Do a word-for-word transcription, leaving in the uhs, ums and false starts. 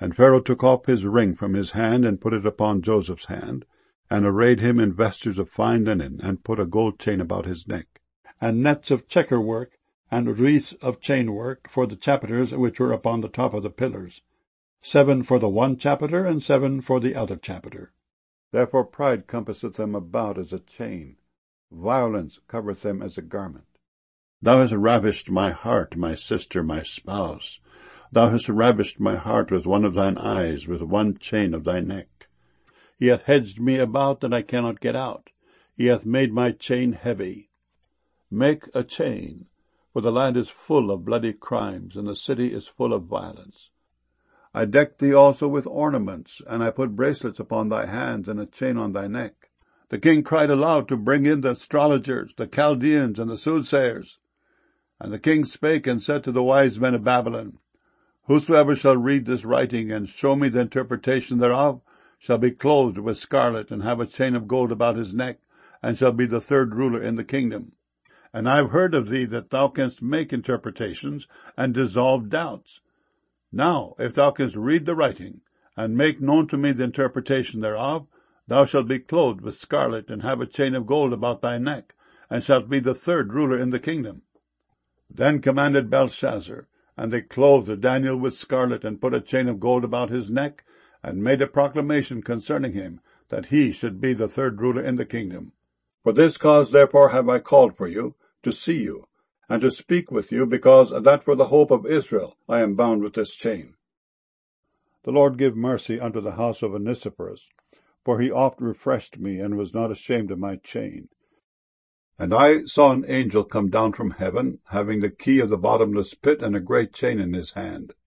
And Pharaoh took off his ring from his hand, and put it upon Joseph's hand, and arrayed him in vestures of fine linen, and put a gold chain about his neck, and nets of checker work, and wreaths of chain work for the chapiters which were upon the top of the pillars, seven for the one chapiter, and seven for the other chapiter. Therefore pride compasseth them about as a chain, violence covereth them as a garment. Thou hast ravished my heart, my sister, my spouse. Thou hast ravished my heart with one of thine eyes, with one chain of thy neck. He hath hedged me about that I cannot get out. He hath made my chain heavy. Make a chain, for the land is full of bloody crimes, and the city is full of violence. I decked thee also with ornaments, and I put bracelets upon thy hands, and a chain on thy neck. The king cried aloud to bring in the astrologers, the Chaldeans, and the soothsayers. And the king spake and said to the wise men of Babylon, Whosoever shall read this writing, and show me the interpretation thereof, shall be clothed with scarlet, and have a chain of gold about his neck, and shall be the third ruler in the kingdom. And I have heard of thee that thou canst make interpretations, and dissolve doubts. Now, if thou canst read the writing, and make known to me the interpretation thereof, thou shalt be clothed with scarlet, and have a chain of gold about thy neck, and shalt be the third ruler in the kingdom. Then commanded Belshazzar, and they clothed Daniel with scarlet, and put a chain of gold about his neck, and made a proclamation concerning him, that he should be the third ruler in the kingdom. For this cause therefore have I called for you, to see you, and to speak with you, because that for the hope of Israel I am bound with this chain. The Lord give mercy unto the house of Onesiphorus, for he oft refreshed me, and was not ashamed of my chain. And I saw an angel come down from heaven, having the key of the bottomless pit, and a great chain in his hand.